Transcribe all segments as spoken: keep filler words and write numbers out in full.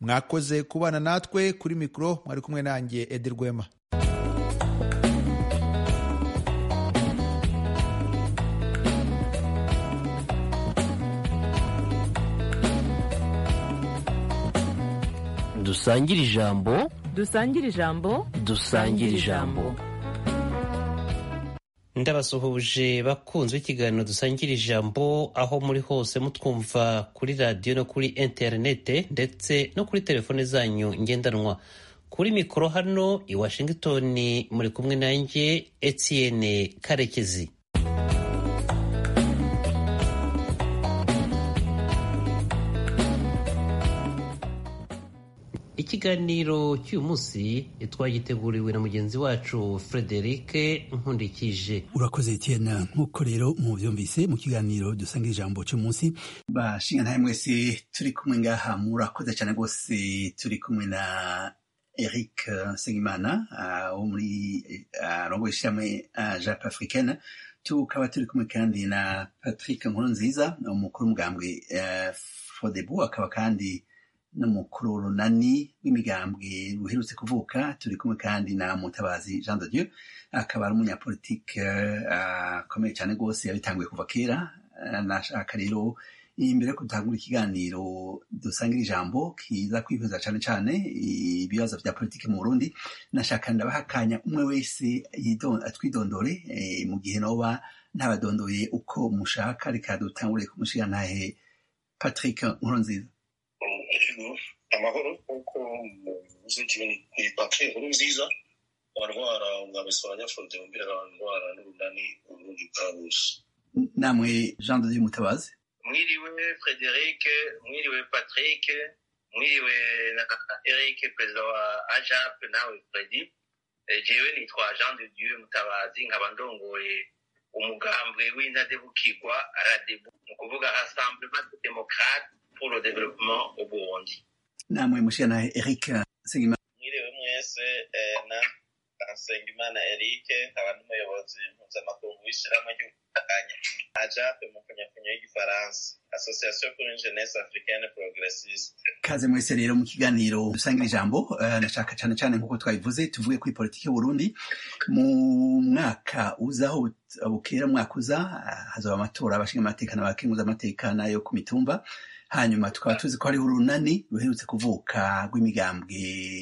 mwakoze kubana natwe. Kuri mikoro mwari kumwe nanjye Edi Rwema. dusangire ijambo dusangire ijambo dusangire ijambo ndabasuhuje bakunzwe ikiganiro dusangira ijambo aho muri hose mutwumva kuri radiyo no kuri interinete ndetse no kuri telefone zanyu ngendanwa. Kuri mikoro hano i Washington muri kumwe nanjye Etienne Karekezi. Ikiganiro cy'uyu munsi twagiteguriwe na mugenzi wacu Frederic Nkundikije. Urakoze Etienne. Nk'uko rero muvyumvise mu kiganiro dusangira ijambo cy'uyu munsi, bashinga ntaye mwese turi kumwe ngaha, murakoze cyane rwose. Turi kumwe na Eric Nsengimana wo muri rongo ishyirahamwe Jape Africaine, tukaba turi kumwe kandi na Patrick Nkurunziza umukuru w'umugambwe Fodebu, akaba kandi n'umukuru runani w'imigambwe ruherutse kuvuka. Turi kumwe kandi na Mutabazi Jean de Dieu, akaba ari umunyapolitike akomeye cyane rwose, yabitanguye kuva kera. Nashaka rero imbere ko dutangura ikiganiro dusangira ijambo kiza kwihuza cyane cyane ibibazo vya politike mu Burundi, nashaka ndabahakanya umwe wese atwidondore mu gihe noba ntabadondoye uko mushaka. Reka dutangure kumushyira ntahe Patrick Nkurunziza. Amahoro kuko muzi ni Patrick Nkurunziza warwara ngabisanya Frode mbere warwara n'urunani urundi kabus. Namwe Jean de Dieu Mutabazi. Mwiriwe Frederic, mwiriwe Patrick, mwiriwe na Eric president wa Ajap, nawe Freddy. Jewe nitwa Jean de Dieu Mutabazi, nkaba ndongoye umugambwe w'intadebukirwa Radebu, mu kuvuga Rassemblement démocrate pour le développement au Burundi. Namwe mushana Eric Nsengimana. Mwiriwe mwese na Nsengimana Eric, nkaba n'umuyobozi mpuzamakungu w'ishyirahamwe ry'ubufatanye Ajap mu kunyakunyo y'igifaransa, Association pour une jeunesse africaine progressiste. Kaze mwese rero mu kiganiro dusangira ijambo. Nashaka cyane cyane nk'uko twabivuze tuvuge kuri politiki y'u Burundi. Mu mwaka uzaho bukera mwaka uza hazaba amatora abashinga amateka n'abakenguza amateka nayo ku mitumba. Hanyuma tukaba tuzi ko hariho urunani ruherutse kuvuka rw'imigambwe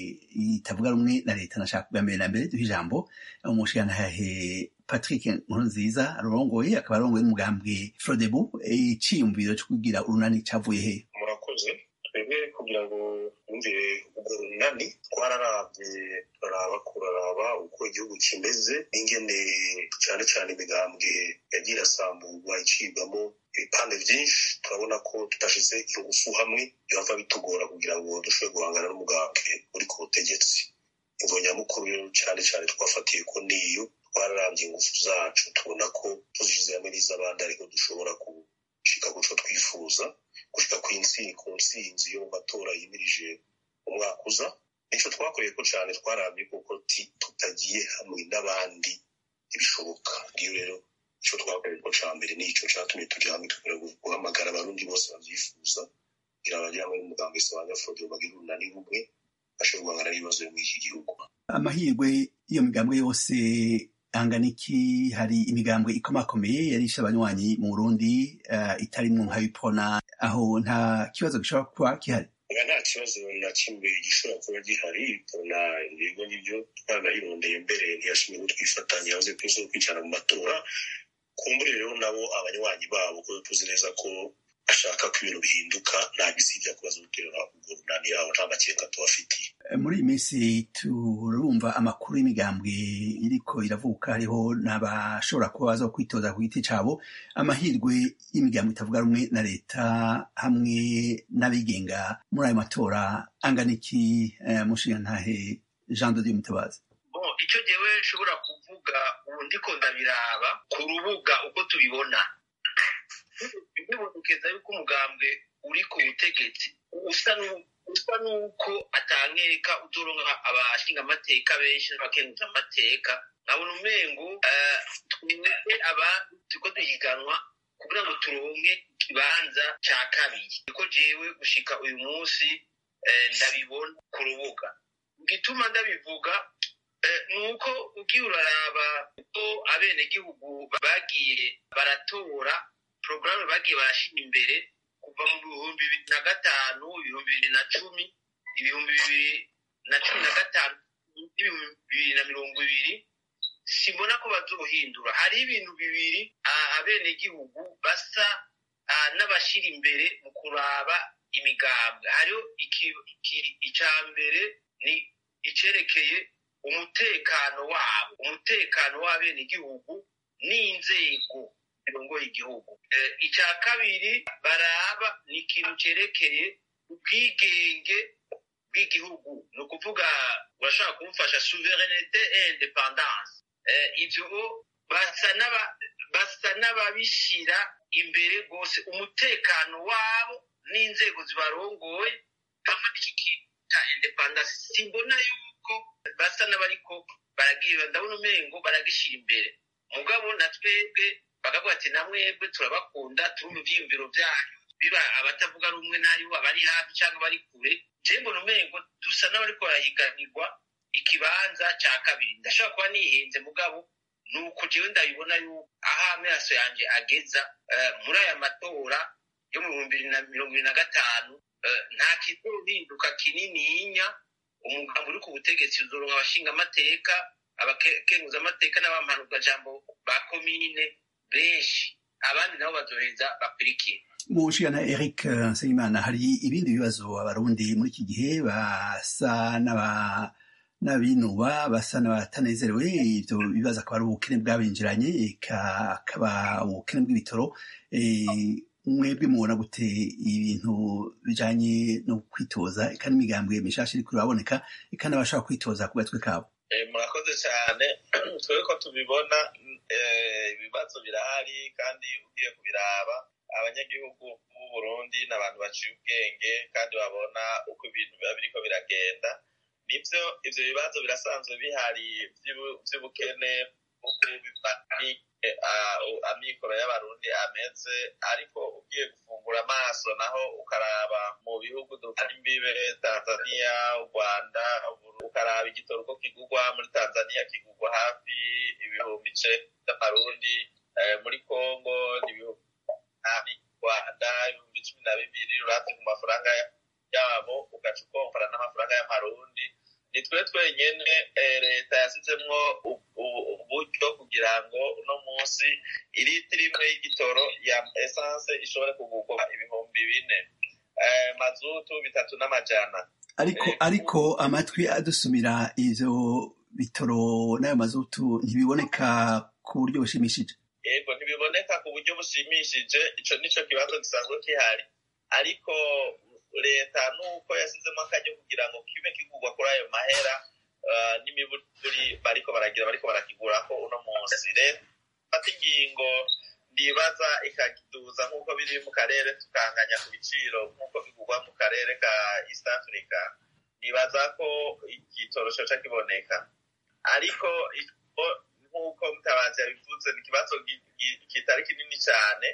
itavuga rumwe na leta. Nashaka kuba mbere na mbere duha ijambo umushikirantahe Patrick Nkurunziza rurongoye, akaba arongoye n'umugambwe Frodebu. Iciyumviro cyo kugira urunani cavuye he? Murakoze. Twebwe kugira ngo umvire ubwo runani twararavye turaraba kuraraba uko igihugu kimeze, ingene cyane cyane imigambwe yagira samburwa icibwamo ibipande vyinshi. Turabona ko tutashize ingufu hamwe byava bitugora kugira ngo dushobore guhangana n'umugambwe uri ku butegetsi. Ingo nyamukuru rero cyane cyane twafatiye ko niyo twararavye ingufu zacu, tubona ko tuzishize hamwe n'iz'abandi ariko dushobora gushika kuco twifuza, gushika kw'intsinzi ku ntsinzi yo mu matora yimirije umwaka uza. Nico twakoreye ko cyane, twaravye kuko tutagiye hamwe n'abandi ibishoboka. Niyo rero ico twakoreye ko ca mbere nico catumye tuja hamwe tukora guhamagara abarundi bose bavyifuza kugira baje hamwe n'umugambi w'isabanya Frode bagira urunani rumwe bashobora guhangana n'ibibazo byo muri iki gihugu. Amahirwe iyo migambwe yose angana iki? Hari imigambwe ikomakomeye yarisha abanywanyi mu Burundi uh, itarimwo nka Bipona, aho nta kibazo gishobora kuba kihari? Nta kibazo na kimwe gishobora kuba gihari. Bipona yego nivyo twanayirondeye mbere ntiyashimye gutwifatanya yavuze ko izo kwicara mu matora. Kumbure rero nabo abanywanyi babo ko tuzi neza ko ashaka ko ibintu bihinduka, nta gisibya kubaza guterera ubwo runani yaho nta makenga tubafitiye. Muri iyi minsi turumva amakuru y'imigambwe iriko iravuka, hariho n'abashobora kuba baza kwitoza ku giti cabo. Amahirwe y'imigambwe itavuga rumwe na leta hamwe n'abigenga muri ayo matora angana iki? Mushikirantahe Jean de Dieu Mutabazi. Bon, icyo jewe nshobora kuvuga ubu ndiko ndabiraba ku rubuga uko tubibona, bibonekeza yuko umugambwe uri ku butegetsi usa usa nuko atankeka uzoronka abashinga amateka benshi n'abakenguza amateka. nkabona umengo twebwe abantu turiko duhiganwa kugira ngo turonke ikibanza ca kabiri. Niko jewe gushika uyu munsi ndabibona ku rubuga. Igituma ndabivuga nuko ugiye uraraba ko abenegihugu bagiye baratora porogaramu bagiye barashira imbere kuva mu bihumbi bibiri na gatanu, ibihumbi bibiri na cumi, ibihumbi bibiri na cumi na gatanu n'ibihumbi bibiri na mirongo ibiri, simbona ko bazohindura. Hari ibintu bibiri abenegihugu basa n'abashira imbere mu kuraba imigambwe. Hariho icya mbere ni icerekeye umutekano wabo, umutekano w'abenegihugu n'inzego zirongoye igihugu. Icya kabiri baraba ni ikintu cerekeye ubwigenge bw'igihugu, ni ukuvuga urashobora kumufasha souveraineté et indépendance. Ivyo basa n'ababishira imbere rwose, umutekano wabo n'inzego zibarongoye cya independence. Simbona yuko basa n'abariko baragira, ndabona umengo baragishira imbere. Mugabo na twebwe bakavuga ati namwebwe turabakunda, turi mu vyiyumviro vyanyu, biba abatavuga rumwe n'aribo, abari hafi cyangwa bari kure. Je mbona umengo dusa n'abariko barahiganirwa ikibanza ca kabiri. Ndashobora kuba nihenze, mugabo nuko jewe ndabibona yuko aha amaso yanje ageza muri aya matora yo mu bihumbi bibiri na mirongo ibiri na gatanu nta kizohinduka kinininya. Umugambi uri ku butegetsi uzoronka abashinga amateka, abakenguza amateka n'abampanurwa jambo ba komine benshi, abandi nabo bazoheza bakurikira. Mushikana Eric Nsengimana, hari ibindi bibazo abarundi muri iki gihe basa n'aba n'abinuba, basa n'abatanezerewe. Ivyo bibazo akaba ari ubukene bwabinjiranye, akaba ubukene bw'ibitoro. Mwebwe mubona gute ibintu bijanye no kwitoza kandi imigambwe mishasha iriko iraboneka kandi abashaka kwitoza ku gatwe kabo? Murakoze cyane. Twebwe ko tubibona ibibazo birahari, kandi ugiye kubiraba abanyagihugu b'u Burundi n'abantu baciye ubwenge kandi babona uko ibintu biba biriko biragenda. Nivyo ivyo bibazo birasanzwe bihari vy'ubukene, uko amikoro y'abarundi ameze, ariko ugiye gufungura amaso naho ukaraba mu bihugu dutari imbibe, Tanzania, u Rwanda, ukaraba igitoro uko kigurwa muri Tanzania kigurwa hafi ibihumbi icenda by'amarundi, muri Congo n'ibihumbi hafi Rwanda ibihumbi cumi na bibiri. Uravye ku mafaranga yabo ugaca ukompara n'amafaranga y'amarundi. Ni twe twenyene leta yasizemwo uburyo kugira ngo uno munsi ilitiro imwe y'igitoro ya essence ishobore kugurwa ibihumbi bine, mazutu bitatu n'amajana. Ariko ariko amatwi adusumira ivyo bitoro n'ayo mazutu ntibiboneka ku buryo bushimishije. Yego, ntibiboneka ku buryo bushimishije. Ico nico kibazo gisanzwe kihari, ariko leta nuko yasizemo akajya kugira ngo kibe kigurwa kuri ayo mahera n'imiburi bariko baragira bariko barakigurako uno munsi. Rero fata ingingo ndibaza ikagiduza nk'uko biri mu karere, tukanganya ku biciro nk'uko bigurwa mu karere ka East Africa. Nibaza ko igitoro coca kiboneka, ariko nk'uko Mutabazi yabivuze ni ikibazo kitari kinini cyane.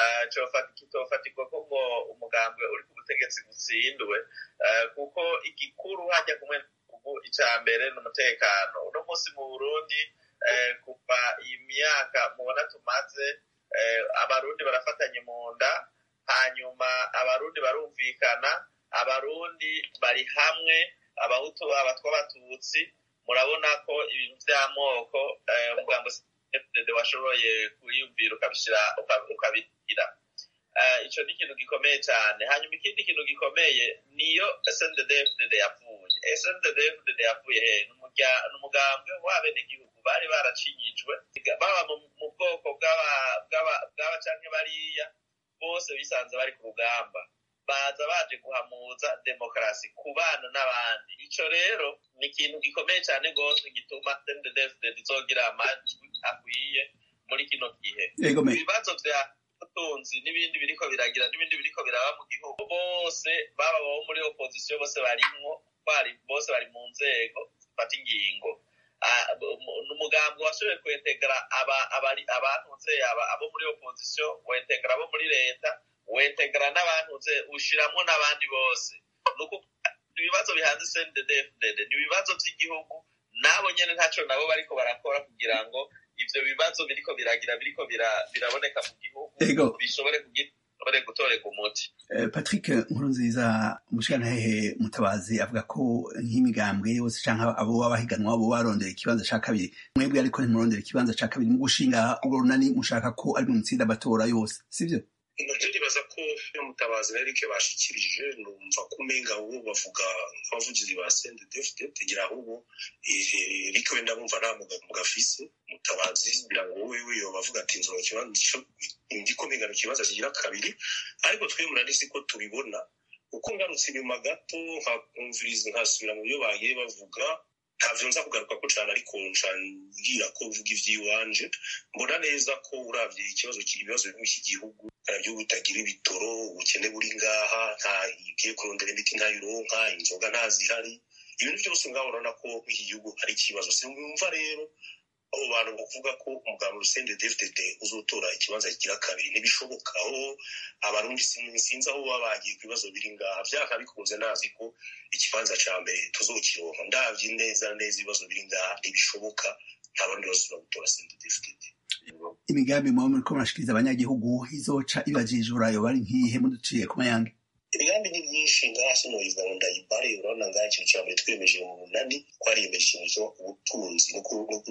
Kitofatirwa ko ngo umugambwe uri ku butegetsi gutsindwe, kuko igikuru hajya kumwe icya mbere n'umutekano. Uno munsi mu Burundi kuva imyaka mubona tumaze, abarundi barafatanye mu nda, hanyuma abarundi barumvikana, abarundi bari hamwe, abahutu abatwa abatutsi. Murabona ko ibintu by'amoko umugambwe Dede washoboye kuyumvira ukabishira ukabigira. Ico ni ikintu gikomeye cyane. Hanyuma ikindi kintu gikomeye niyo S N D D F D D yavuye. S N D D F D D yavuye he? N'umugambwe w'abenegihugu bari baracinyijwe, baba mu bwoko bw'aba canke bariya, bose bisanze bari ku rugamba, baza baje guhamuza demokarasi ku bana n'abandi. Ico rero ni ikintu gikomeye cyane gose gituma S N D D F D D izogira amajwi akwiye muri kino gihe. Ibibazo vya utunzi n'ibindi biriko biragira n'ibindi biriko biraba mu gihugu, bose baba bo muri opposition, bose barimwo, bari bose bari mu nzego zifata ingingo. N'umugambi washoboye kwetegera abantuze abo muri opposition, wetegera abo muri leta, wetegera n'abantuze, ushiramwo n'abandi bose. Nuko bihanze C N D D F D D ni ibibazo by'igihugu nabo nyene ntaco nabo bariko barakora kugira ngo ivyo bibazo biriko biragira biriko biraboneka mu gihugu bishobore kugira bari gutoreka umuti. Patrick Nkurunziza umushikirantahe Mutabazi avuga ko nk'imigambwe yose canke abo babahiganwa abo barondera ikibanza ca kabiri mwebwe ariko ntimurondera ikibanza ca kabiri mu gushinga urwo runani mushaka ko ari mu mutsinda amatora yose sivyo? Navyo ndibaza ko Mutabazi na Eric bashikirije numva ko umenga ubu bavuga nk'abavugizi ba C N D D F D D kugira ahubwo Eric wenda bumva nta mugabo gafise Mutabazi kugira ngo wewe yo bavuga ati nzo ikibanza ndiko mengana ikibanza kigira kabiri ariko twe murandisi ko tubibona uko ngarutse inyuma gato nkakumviriza nkasubira mu byo bagiye bavuga ntavyo nza kugaruka ko cyane ariko nshangira ko uvuga ivy'iwanje mbona neza ko uravye ikibazo kiri ibibazo biri mu iki gihugu karavyo butagira ibitoro ubukene buri ngaha nta igiye kurondera imiti ntayironka inzoga ntazihari ibintu byose ngaho urabona ko iki gihugu ari ikibazo sinumva rero abo bantu bavuga ko umugambi C N D D F D D uzotora ikibanza kigira kabiri ntibishoboka aho abarundi sinzi aho babagiye ku bibazo biri ngaha vyaka bikunze nazi ko ikibanza ca mbere tuzokironka ndavye neza neza ibibazo biri ngaha ntibishoboka nta bandi bazura gutora C N D D F D D. Imigambi mwa muriko murashikiriza abanyagihugu izoca ibajijura yo bari nkihe muduciye ku mayange? Imigambi ni myinshi ngaha sinoyiza ngo ndayibare urabona ngaha ikintu ca mbere twemeje mu munani twariyemeje ikintu ubutunzi no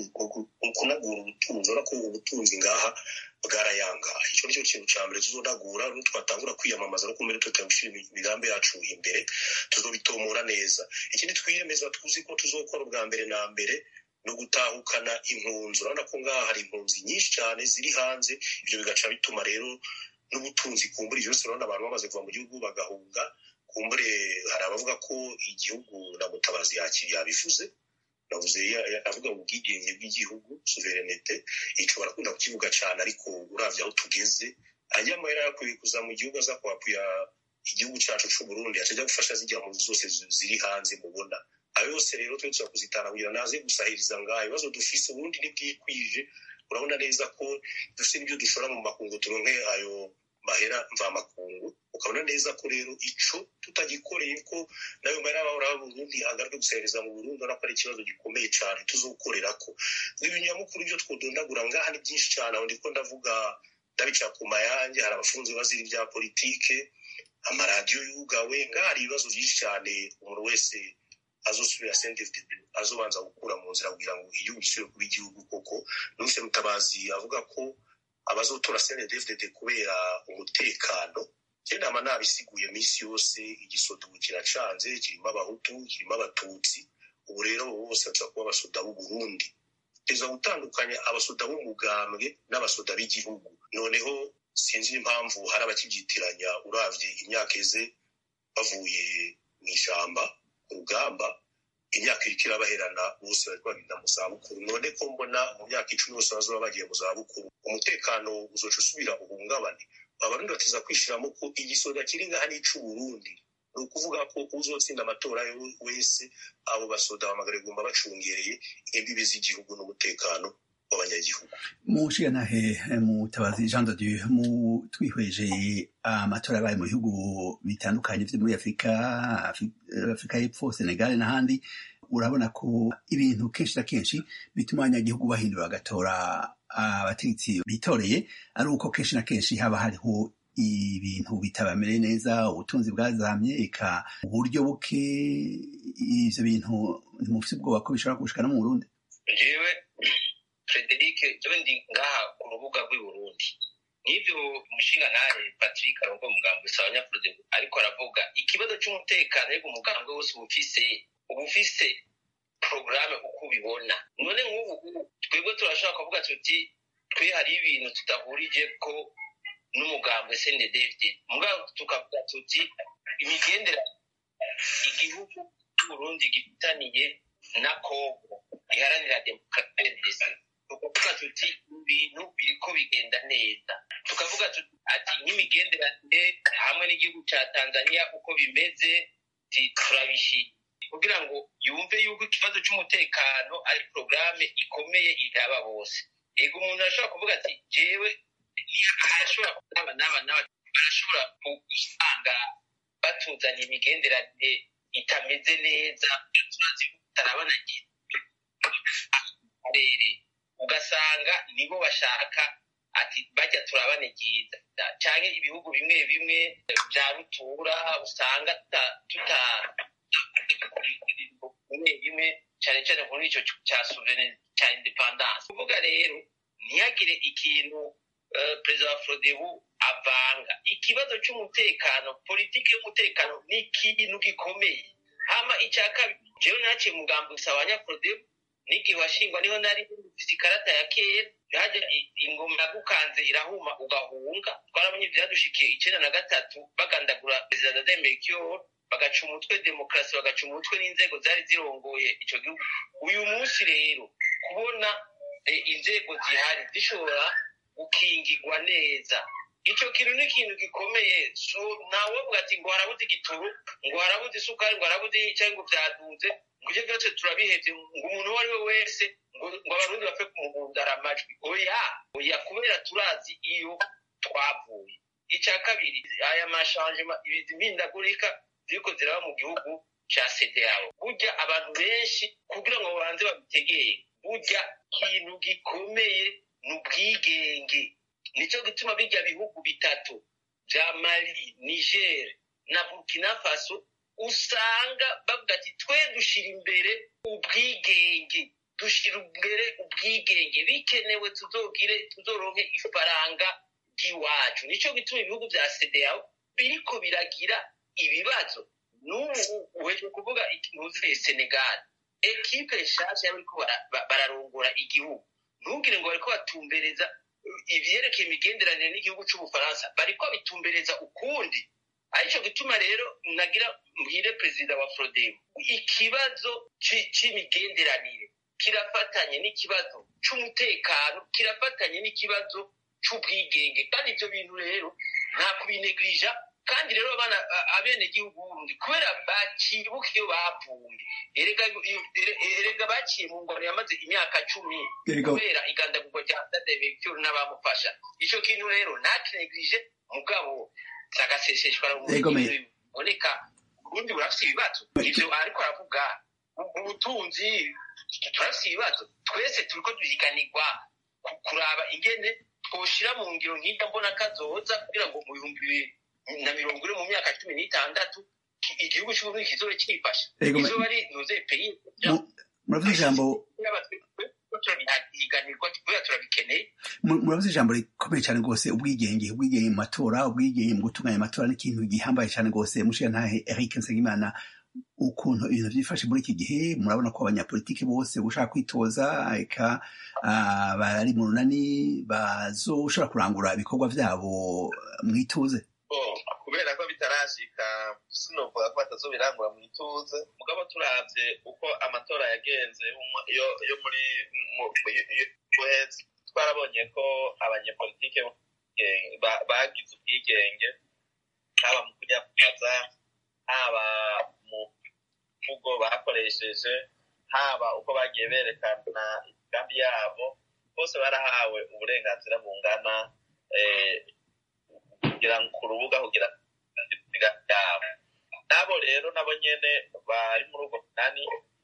kunagura ubutunzi urabona ko ubutunzi ngaha bwarayangaye ico nico kintu ca mbere tuzonagura twatangura kwiyamamaza no kumenya tutagishira imigambi yacu imbere tuzobitomora neza ikindi twiyemeza tuzi ko tuzokora ubwa mbere na mbere no gutahukana impunzi urabona ko ngaha hari impunzi nyinshi cyane ziri hanze ivyo bigaca bituma rero n'ubutunzi kumbura byose urabona abantu bamaze kuva mu gihugu bagahunga kumbure hari abavuga ko igihugu na Mutabazi yakiri yabivuze navuze avuga ubwigenge bw'igihugu sovereignty ico barakunda kukivuga cyane ariko uravye aho tugeze ajya amahera yakwiye kuza mu gihugu aza kwapuya igihugu cyacu c'u Burundi atajya gufasha zijya mu zose ziri hanze mubona ayo yose rero twe tuza kuzitana kugira naze gusahiriza ngaho ibibazo dufise ubundi nibwikwije urabona neza ko dufite n'ibyo dushora mu makungu turonke ayo mahera mva makungu ukabona neza ko rero ico tutagikoreye ko nayo mahera bahora mu Burundi agaruke gusereza mu Burundi urabona ko ari ikibazo gikomeye cyane tuzokorera ko ibinyamukuru byo twodondagura ngaha ni byinshi cyane aho ndiko ndavuga ndabica ku mayange hari abafunzi bazira ibya politike amaradiyo yugawe ngaha hari ibibazo byinshi cyane umuntu wese azosubira C N D D F D D azobanza gukura mu nzira kugira ngo igihugu gisubire kuba igihugu koko n'use Mutabazi avuga ko abazotora C N D D F D D kubera umutekano cyane ama nabisiguye misi yose igisodo kiracanze kirimo abahutu kirimo abatutsi ubu rero bose baza kuba abasoda b'u Burundi teza gutandukanya abasoda b'umugambwe n'abasoda b'igihugu noneho sinzi impamvu hari abakibyitiranya uravye imyaka eze bavuye mu ishamba urugamba imyaka irikira baherana bose bari bagenda mu zabukuru none ko mbona mu myaka icumi bose bazoba bagiye mu zabukuru umutekano uzoca usubira uhungabane abarundi bateza kwishiramo ko igisoda kiri ngaha n'ic'u Burundi ni ukuvuga ko uzotsinda amatora wese abo basoda bamagare gumba bacungereye imbibi z'igihugu n'umutekano w'abanyagihugu. Mushikirantahe Mutabazi Jean de Dieu mu twihweje amatora yabaye mu bihugu bitandukanye vyo muri Afrika Afrika y'Epfo Senegal n'ahandi urabona ko ibintu kenshi na kenshi bituma abanyagihugu bahindura bagatora abategetsi bitoreye ari uko kenshi na kenshi haba hariho ibintu bitabamere neza ubutunzi bwazamye eka uburyo buke ivyo bintu ntimufise ubwoba ko bishobora gushikana mu Burundi? Jewe Frederic jewe ndi ngaha ku rubuga rw'i Burundi n'ivyo umushinga nawe Patrick arongo umugambi usabanya Frederic ariko aravuga ikibazo cy'umutekano ariko umugambi wose ubufise ubufise programme uko ubibona none nk'ubu twebwe turashaka kuvuga tuti twe hari ibintu tutahurije ko n'umugambi C N D D F D D mugabo tukavuga tuti imigendera igihugu cy'u Burundi gifitaniye na Kongo iharanira demokarasi tukavuga tuti ibintu biriko bigenda neza tukavuga tuti ati nk'imigenderanire hamwe n'igihugu cya Tanzania uko bimeze turabishi kugira ngo yumve yuko ikibazo cy'umutekano ari programme ikomeye iraba bose ego umuntu ashobora kuvuga ati jewe ashobora kuba n'aba n'aba barashobora gusanga batuzanye imigenderanire itameze neza turazi kutarabana karere ugasanga nibo bashaka ati bajya turabane byiza cyane ibihugu bimwe bimwe bya rutura usanga tuta bimwe bimwe cyane cyane muri icyo cya sovereignty cya independence kuvuga rero ntiyagire ikintu perezida wa Frodebu avanga ikibazo cy'umutekano politiki y'umutekano ni ikintu gikomeye hama icya kabiri jewe naciye mugambo gusaba abanyafrodebu n'igihe washingwa niho nari mfise ikarata ya kera yaje ingoma yagukanze irahuma ugahunga twarabonye byadushikiye icenda na gatatu bagandagura perezida Dade Melchior bagaca umutwe demokarasi bagaca umutwe n'inzego zari zirongoye ico gihugu uyu munsi rero kubona inzego zihari zishobora gukingirwa neza ico kintu ni ikintu gikomeye so nawe uvuga ati ngo harabuze igitoro ngo harabuze isukari ngo harabuze cyangwa byaduze ngo ivyo byose turabihevye ngo umuntu uwo ari we wese ngo abarundi bapfe kumuhundara amajwi oya oya kubera turazi iyo twavuye icya kabiri aya mashangement ibizi mpindagurika ziriko ziraba mu gihugu ca C D A O burya abantu benshi kugira ngo babanze babitegeye burya kintu gikomeye n'ubwigenge nico gituma bijya bihugu bitatu bya Mali Niger na Burkina Faso usanga bavuga ati twe dushira imbere ubwigenge dushira imbere ubwigenge bikenewe tuzogire tuzoronke ifaranga giwacu nico gituma ibihugu bya C D A O biriko biragira ibibazo n'ubu uheje kuvuga ikinuze Senegal equipe nshasha yariko bararongora igihugu ntugire ngo bariko batumbereza ivyerekeye imigenderanire n'igihugu c'Ubufaransa bariko bitumbereza ukundi arico gituma rero nagira mbwire perezida wa Frodebu ikibazo c'imigenderanire kirafatanye n'ikibazo c'umutekano kirafatanye n'ikibazo c'ubwigenge kandi ivyo bintu rero nta kubineglija kandi rero abana abene gihugu Burundi kubera bacibuka iyo bavuye erega erega baciye mu ngoro yamaze imyaka cumi kubera igandagurwa rya Dade Melchior n'abamufasha ico kintu rero ntakineglije mugabo sagaseseshwa boneka Burundi burafise ibibazo ivyo ariko aravuga ubutunzi turafise ibibazo twese turiko duhiganirwa kuraba ingene twoshira mu ngiro nk'inda mbona kazoza kugira ngo mu bihumbi bibiri na mirongo ine mu myaka cumi n'itandatu igihugu cy'uburundi kizobe cyifasha izoba ari nuze peyi muravuze ijambo muravuze ijambo rikomeye cyane rwose ubwigenge ubwigenge mu matora ubwigenge mu gutunganya amatora n'ikintu gihambaye cyane rwose mushiya ntahe Eric Nsengimana ukuntu ibintu byifashe muri iki gihe murabona ko abanyapolitiki bose gushaka kwitoza eka bari mu runani bazoshobora kurangura ibikorwa vyabo mwituze kubera ko bitarashika sinovuga ko batazobirangura mu ituze mugabo turavye uko amatora yagenze yo yo muri twarabonye ko abanyepolitike bagize ubwigenge haba mu kunyakaza haba mu mvugo bakoresheje haba uko bagiye berekana imigambi yabo bose barahawe uburenganzira bungana kugira ngo ku rubuga kugira yabo nabo rero nabo nyene bari muri ubwo nani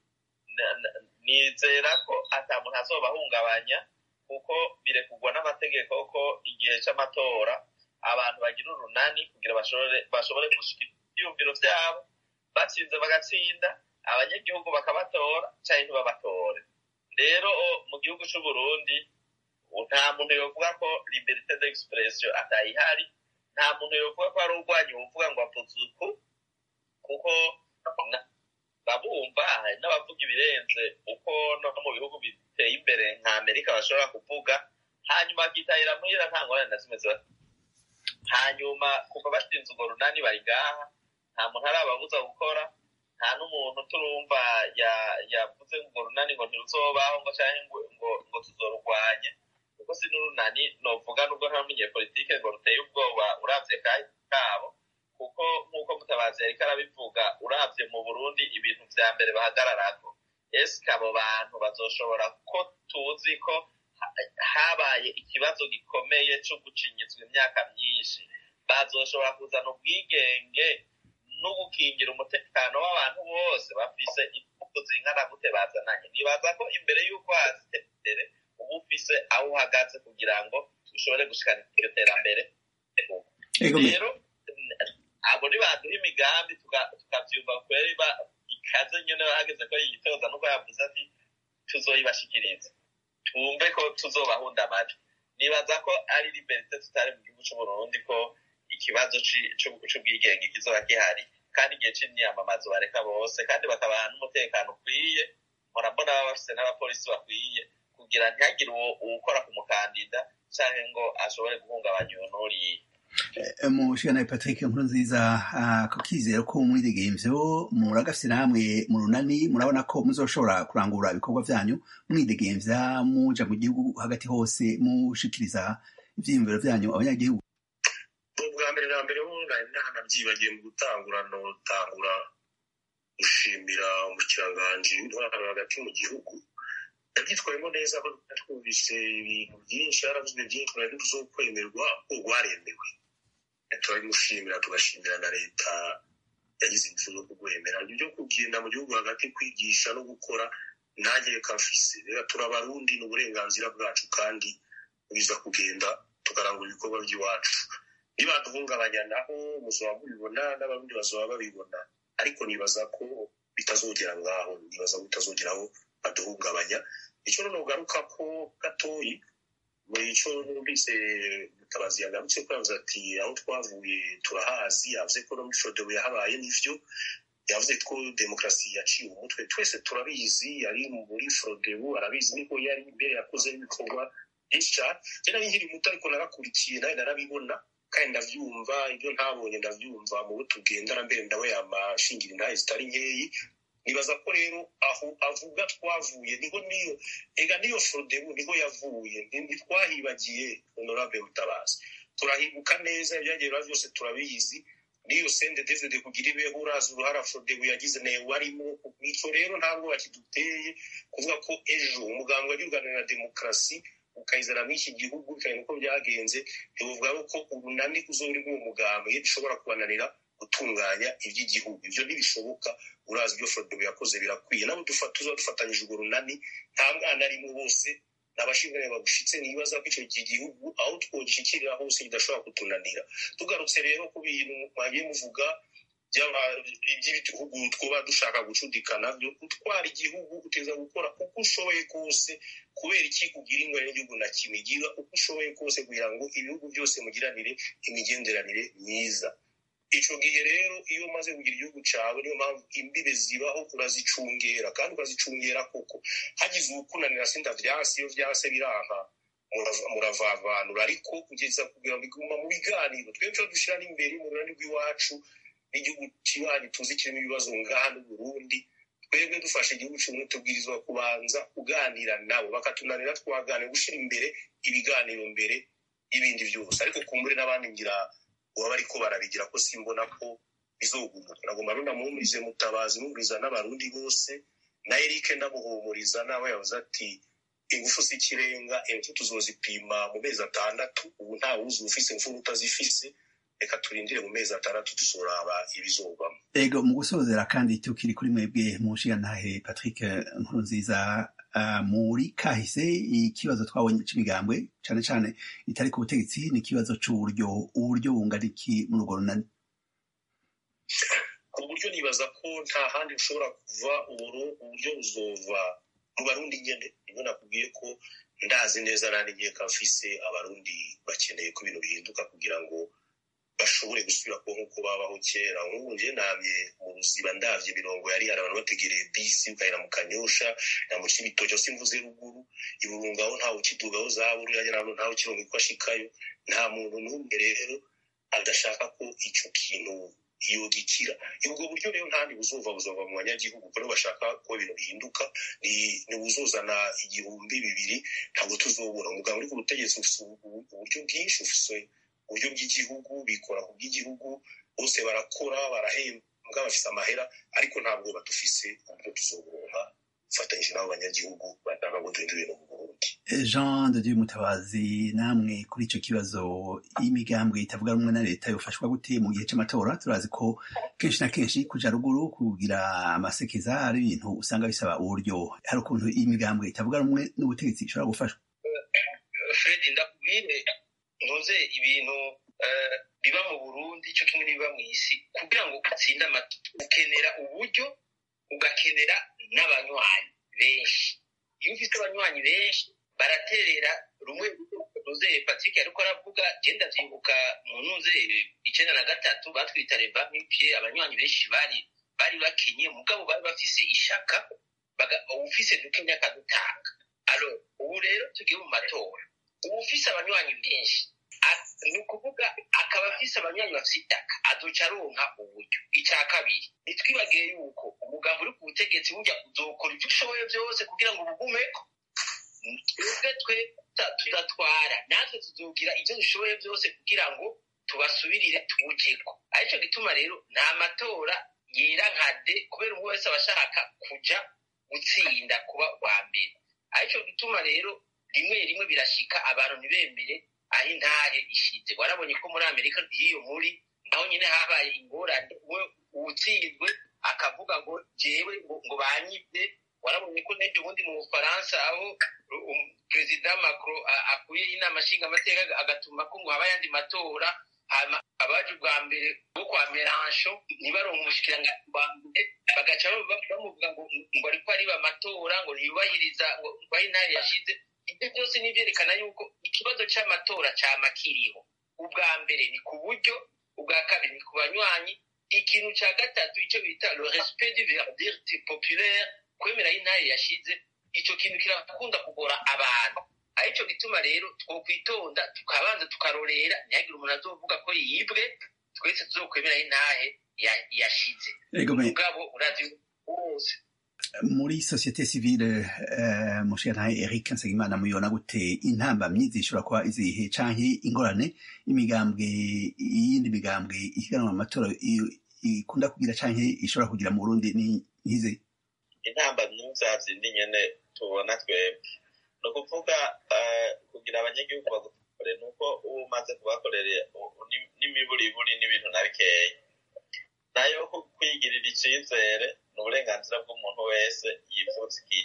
nizera ko ata muntu azobahungabanya kuko birekugwa n'amategeko ko igihe c'amatora abantu bagira urunani kugira bashobore bashobore gushika ivyumviro vyabo batsinze bagatsinda abanyagihugu bakabatora canke ntibabatore rero mu gihugu c'Uburundi nta muntu yovuga ko liberté d'expression atayihari nta muntu yovuga ko ari urwanyi uvuga ngo avuze uku kuko babumva n'abavuga ibirenze uko no mu bihugu biteye imbere nka Amerika bashobora kuvuga hanyuma akitahira muhira nta ngorane na zimwe ziba hanyuma kuva bashinze urwo runani bari ngaha nta muntu arababuza gukora nta n'umuntu turumva yavuze ngo runani ngo ntiruzobaho ngo canke ngo ngo tuzorurwanye kuko si n'urunani novuga nubwo nta munyepolitike ngo ruteye ubwoba uravye kabo kuko nk'uko Mutabazi yariko arabivuga uravye mu Burundi ibintu vya mbere bahagararako eske abo bantu bazoshobora ko tuzi ko habaye ikibazo gikomeye co gucinyizwa imyaka myinshi bazoshobora kuzana ubwigenge no gukingira umutekano w'abantu bose bafise imvugo zingana gute bazananye. Nibaza ko imbere y'uko hazitera imbere uba ufise aho uhagaze kugira ngo ushobore gushikana iryo terambere. Rero abo nibaduha imigambi tukavyumva kweri ikaze nyene bahageze ko yitoza nuko yavuze ati tuzoyibashikiriza twumve ko tuzobahunda amajwi. Nibaza ko ari liberite tutari mu gihugu c'Uburundi ko ikibazo c'ubwigenge kizoba gihari kandi igihe c'imyamamazo bareka bose kandi bakabaha n'umutekano ukwiye. Murabona baba bafise n'abapolisi bakwiye kugira ntihagire uwukora ku mukandida canke ngo ashobore guhungabanya unuriye. Mushikana Patrick Nkurunziza, ko kizera ko mwidegemvyo muragafise namwe mu runani murabona ko muzoshobora kurangura ibikorwa vyanyu mwidegemvya muja mu gihugu hagati hose mushikiriza ivyiyumviro vyanyu abanyagihugu? Ubwa mbere na mbere nari ntanavyibagiye mu gutangura notangura gushimira umukiranganji w'intwaro hagati mu gihugu. Yavyitwayemo neza ko twumvise ibintu vyinshi, yaravuzwe vyinshi nari tuzokwemerwa ko rwaremewe. Turabimushimira tugashimira na leta yagize ingufu zo kugwemera ibyo kugenda mu gihugu hagati kwigisha no gukora nanjye kafise. Rero turabarundi n'uburenganzira bwacu kandi biza kugenda tukarangura ibikorwa by'iwacu. Niba duhungabanya naho muzoba mubibona n'abarundi bazoba babibona, ariko nibaza ko bitazogera ngaho, nibaza ko bitazogeraho baduhungabanya. Icyo nogaruka ko gatoyi muri ico numvise Mutabazi yagarutse ko yavuze ati aho twavuye turahazi, yavuze ko no muri Frodebu yahabaye n'ivyo, yavuze ko demokarasi yaciye umutwe twese turabizi, yari muri Frodebu arabizi niko yari imbere yakoze ibikorwa byinshi cyane. Jena nkiri muto ariko narakurikiye nawe narabibona kandi ndavyumva, ibyo ntabonye ndavyumva mu bo tugendana mbere ndabo yamashingira intahe zitari nkeyi. Nibaza ko rero aho avuga twavuye niho niyo ega niyo Frodebu niho yavuye, ntitwahibagiye Honorable Mutabazi, turahibuka neza ibyagiye byose turabizi. Niyo sende David kugira ibeho uraza uruhara Frodebu yagize nayo warimo. Nico rero ntabwo bakiduteye kuvuga ko ejo umuganga w'urwanira na demokarasi ukayizana muri iki gihugu kandi uko byagenze ntibuvuga ko ubunani uzori mu mugambo yishobora kubananira gutunganya iby'igihugu. Ibyo ntibishoboka, urazi ibyo Frodebu yakoze birakwiye. Nabo dufata uzadufatanyije urwo runani nta mwana arimo bose n'abashingane bagushitse. Nibaza ko icyo gihugu aho twogishikirira hose kidashobora kutunanira. Tugarutse rero ku bintu mwagiye muvuga by'ibihugu twoba dushaka gucudikana byo utwara igihugu uteza gukora uko ushoboye kose, kubera iki kugira ingwara y'igihugu na kimigira uko ushoboye kose kugira ngo ibihugu byose mugiranire imigenderanire myiza. Ico gihe rero iyo umaze kugira igihugu cawe niyo mpamvu imbibe zibaho urazicungera kandi urazicungera koko. Hagize ukunanira sinda vyasi iyo vyase biraha muravavanura, ariko kugeza kugira ngo iguma mu biganiro twebwe dushira n'imbere mu runani rw'iwacu n'igihugu kibanyi tuzi kirimo ibibazo ngaha n'u Burundi. Twebwe dufashe igihugu kimwe tubwirizwa kubanza kuganira nabo bakatunanira twaganira gushira imbere ibiganiro mbere ibindi byose. Ariko kumbure n'abandi ngira uba ariko barabigira ko simbona ko bizoguma. Nagomba runda muhumurize Mutabazi muburiza n'abarundi bose na Eric ndamuhumuriza nawe yavuze ati ingufu z'ikirenga ingufu tuzozipima mu mezi atandatu. Ubu nta wuzi ufise ingufu utazifise, reka turindire mu mezi atandatu tuzoraba ibizogwamo. Ego mu gusozera kandi tukiri kuri mwebwe mushigantahe Patrick Nkurunziza, uh, muri kahise ikibazo twabonye c'imigambwe cane cane itari ku butegetsi ni ikibazo c'uburyo, uburyo bungana iki mu rugo runani? Ku buryo nibaza ko nta handi ushobora kuva uburyo buzova mu Barundi nyene. Nibo nakubwiye ko ndazi neza nani ngiye kafise abarundi bakeneye ko ibintu bihinduka kugira ngo bashobore gusubira ko nkuko babaho kera. Nk'ubu nje namye mu Ruziba ndavye mirongo yari hari abantu bategereye bisi ukayira mu Kanyosha na mu Cibitoke simvuze ruguru iburungaho ntawe ukidugaho zaburu yagera hano ntawe kirongo ko ashikayo. Nta muntu n'umwe rero adashaka ko ico kintu iyo gikira. Ubwo buryo rero ntandi buzova buzova mu banyagihugu ko bashaka ko ibintu bihinduka, ni ni buzozana igihumbi bibiri ntabwo tuzobura. Umugabo uri ku butegetsi ufise uburyo bwinshi, ufise uburyo bw'igihugu, bikora ku bw'igihugu, bose barakora barahembwa bafise amahera, ariko ntabwo badufise uburyo tuzoburonka fatanyije n'abo banyagihugu batanga ngo duhindure ibintu mu Burundi. Jean de Dieu Mutabazi, namwe kuri ico kibazo imigambwe itavuga rumwe na leta yofashwa gute mu gihe c'amatora? Turazi ko kenshi na kenshi kuja ruguru kugira amasekeza ari ibintu usanga bisaba uburyo. Hari ukuntu imigambwe itavuga rumwe n'ubutegetsi ishobora gufashwa? Fred, ndakubwire ntuze ibintu biba mu Burundi cyo kimwe n'ibiba mu isi. Kugira ngo utsinde amatora ukenera uburyo, ugakenera n'abanywanyi benshi. Iyo ufite abanywanyi benshi baraterera rumwe ruze Patrick ariko aravuga genda vyibuka mu ntuze icenda na gatatu batwita reba mipye abanywanyi benshi bari bari bakenye mugabo bari bafise ishaka baga ufise dukenya kadutanga. Alo ubu rero tugiye mu matora ubu ufise abanywanyi benshi ni ukuvuga akaba afise abanywanyi bafise itaka azoca aronka uburyo. Ica kabiri nitwibagiye yuko umugambi uri ku butegetsi burya uzokora ivyo ushoboye vyose kugira ngo ubugumeko. Twebwe twe tudatwara natwe tuzogira ivyo dushoboye vyose kugira ngo tubasubirire tubujeko. Arico gituma rero nta matora yera nkade kubera umwe wese abashaka kuja gutsinda kuba wa mbere. Arico gituma rero rimwe rimwe birashika abantu ntibemere aho intahe ishize. Warabonye ko muri Amerika iyo muri naho nyine habaye ingorane uwutsinzwe akavuga ngo jewe ngo banyibye. Warabonye ko n'ejo bundi mu Bufaransa aho Perezida Macron akuye inama nshingamateka agatuma ko ngo haba yandi matora abaje ubwa mbere bo kwa Mélenchon ntibaronke umushikiranganje wa mbere bagaca bamuvuga ngo ngo ariko ari amatora ngo ntiyubahiriza ngo bayi nayo yashize. Ibyo byose ni byerekana yuko ikibazo c'amatora cama kiriho. Ubwa mbere ni ku buryo, ubwa kabiri ni ku banywanyi, ikintu ca gatatu ico bita le respect du verdict populaire, kwemera y'intahe yashize. Ico kintu kirakunda kugora abantu. Arico gituma rero twokwitonda tukabanza tukarorera ntihagire umuntu azovuga ko yibwe, twese tuzokwemera y'intahe yashize. Mugabo urazi wose muri societe civile uh, mushyantahe Eric Nsengimana muyona gute intambamyi zishobora kuba izihe canke ingorane imigambwe iyindi migambwe ihiganwa amatora ikunda kugira canke ishobora kugira mu Burundi ni nkize? Intambamyi zazindi nyene tubona twebwe no kuvuga kugira abanyagihugu bagutore nuko umaze kubakorera n'imiburiburi n'ibintu nabikeye nayo kwigirira icizere n'uburenganzira bw'umuntu wese yifuza iki,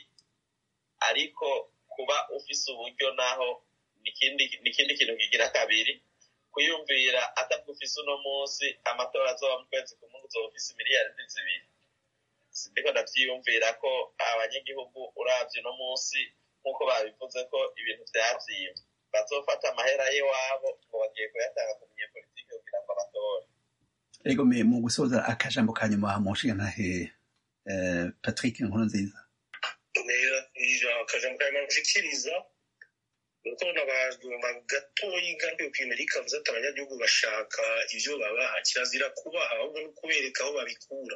ariko kuba ufise uburyo naho nikindi nikindi kintu kigira kabiri. Kuyumvira atakufise uno munsi amatora azoba mu kwezi kumwe uzoba ufise miliyari zibiri. Sindiko ndavyiyumvira ko abanyagihugu uravye uno munsi nkuko babivuze ko ibintu vyavyimvye bazofata amahera y'iwabo ngo bagiye kuyatanga ku munyepolitike kugira ngo abatore. Ego me mu gusoza akajambo kanyuma mu nshingantahe eh, Patrick Nkurunziza. Nera ija akajambo kanyuma nshikiriza nuko nabagomba gatoyi gambe kw'Amerika vuze ati abanyagihugu bashaka ivyo babaha kirazira kubaha ahubwo no kubereka aho babikura.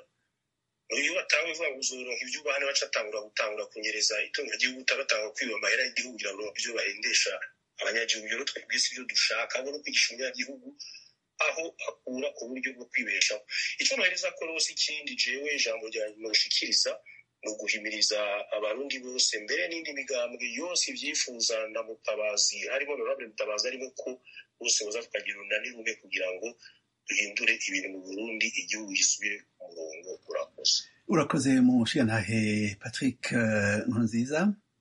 Iyo batawe vuga uzoronka ivyo ubahane bacatangura gutangura kunyereza itunga ry'igihugu utaratanga kwiba amahera y'igihugu kugira ngo ivyo bahendesha abanyagihugu. Rero twebwese ivyo dushaka ahubwo no kwigisha umunyagihugu aho akura uburyo bwo kwibeshaho. Ico nohereza ko rose ikindi jewe ijambo rya noshikiriza no guhimiriza abarundi bose mbere n'indi migambwe yose ivyifuza na Mutabazi harimo Honorable Mutabazi arimo ko bose boza tukagira unani rumwe kugira ngo duhindure ibintu mu Burundi igihugu gisubire ku murongo. Urakoze. Urakoze mu nshingantahe Patrick uh, Nkurunziza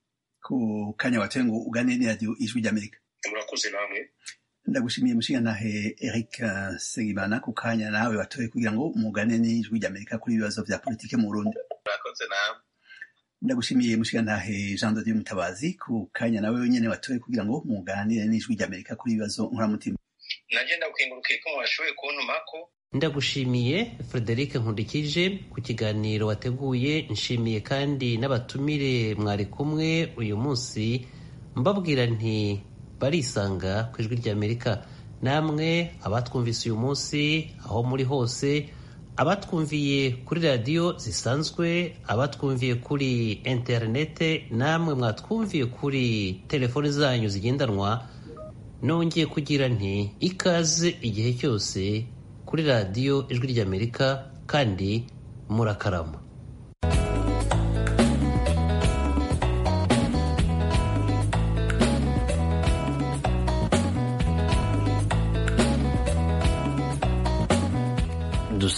ku kanya watoye ngo uganire ni radio Ijwi ry'Amerika. Murakoze namwe. Ndagushimiye mushingantahe Eric Nsengimana ku kanya nawe watoye kugira ngo mugane n'Ijwi ry'Amerika kuri ibibazo vya politike mu Burundi. Murakoze namwe. Ndagushimiye mushingantahe Jean de Dieu Mutabazi ku kanya nawe wenyene watoye kugira ngo muganire n'Ijwi ry'Amerika kuri ibibazo nkoramutima. Naje ndagukengurukiye ko mwashoboye kuntumako. Ndagushimiye Frederic Nkundikije ku kiganiro wateguye. Nshimiye kandi n'abatumire mwari kumwe uyu munsi, mbabwira nti barisanga ku Ijwi ry'Amerika. Namwe abatwumvise uyu munsi aho muri hose, abatwumviye kuri radiyo zisanzwe, abatwumviye kuri interinete, namwe mwatwumviye kuri telefoni zanyu zigendanwa, nongeye kugira nti ikaze igihe cyose kuri radiyo Ijwi ry'Amerika kandi murakarama.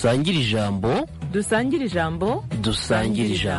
dusangire ijambo dusangire ijambo dusangire ijambo